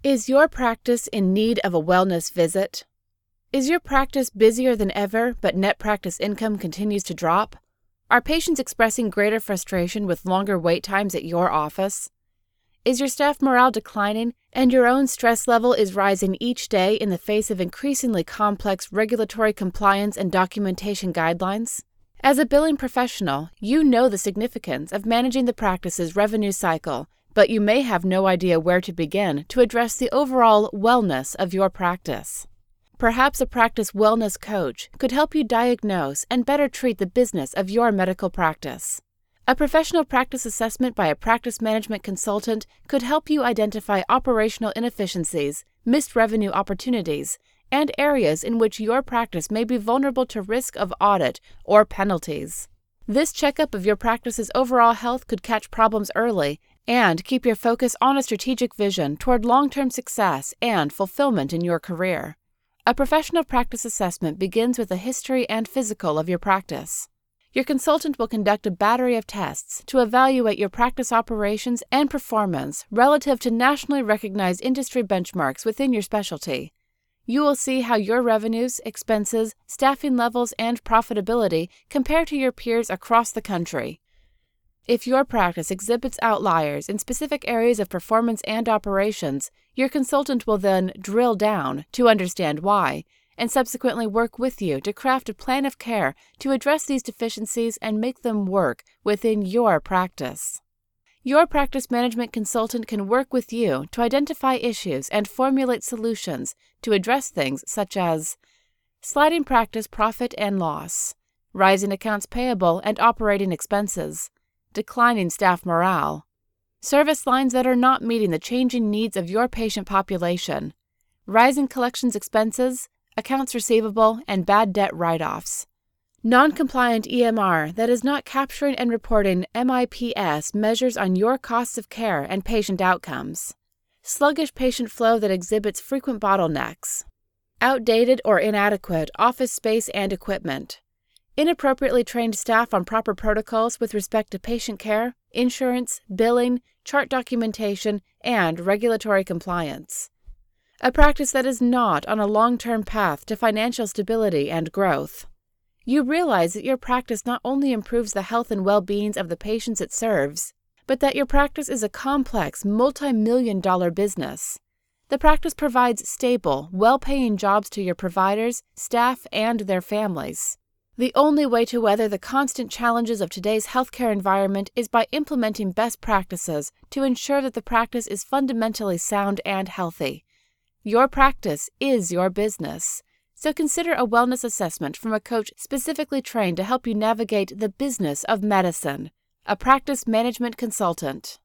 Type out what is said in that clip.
Is your practice in need of a wellness visit? Is your practice busier than ever, but net practice income continues to drop? Are patients expressing greater frustration with longer wait times at your office? Is your staff morale declining, and your own stress level is rising each day in the face of increasingly complex regulatory compliance and documentation guidelines? As a billing professional, you know the significance of managing the practice's revenue cycle, but you may have no idea where to begin to address the overall wellness of your practice. Perhaps a practice wellness coach could help you diagnose and better treat the business of your medical practice. A professional practice assessment by a practice management consultant could help you identify operational inefficiencies, missed revenue opportunities, and areas in which your practice may be vulnerable to risk of audit or penalties. This checkup of your practice's overall health could catch problems early and keep your focus on a strategic vision toward long-term success and fulfillment in your career. A professional practice assessment begins with a history and physical of your practice. Your consultant will conduct a battery of tests to evaluate your practice operations and performance relative to nationally recognized industry benchmarks within your specialty. You will see how your revenues, expenses, staffing levels, and profitability compare to your peers across the country. If your practice exhibits outliers in specific areas of performance and operations, your consultant will then drill down to understand why, and subsequently work with you to craft a plan of care to address these deficiencies and make them work within your practice. Your practice management consultant can work with you to identify issues and formulate solutions to address things such as sliding practice profit and loss, rising accounts payable and operating expenses, declining staff morale, service lines that are not meeting the changing needs of your patient population, rising collections expenses, accounts receivable, and bad debt write-offs, non-compliant EMR that is not capturing and reporting MIPS measures on your costs of care and patient outcomes, sluggish patient flow that exhibits frequent bottlenecks, outdated or inadequate office space and equipment, inappropriately trained staff on proper protocols with respect to patient care, insurance, billing, chart documentation, and regulatory compliance. A practice that is not on a long-term path to financial stability and growth. You realize that your practice not only improves the health and well-being of the patients it serves, but that your practice is a complex, multi-million-dollar business. The practice provides stable, well-paying jobs to your providers, staff, and their families. The only way to weather the constant challenges of today's healthcare environment is by implementing best practices to ensure that the practice is fundamentally sound and healthy. Your practice is your business, so consider a wellness assessment from a coach specifically trained to help you navigate the business of medicine, a practice management consultant.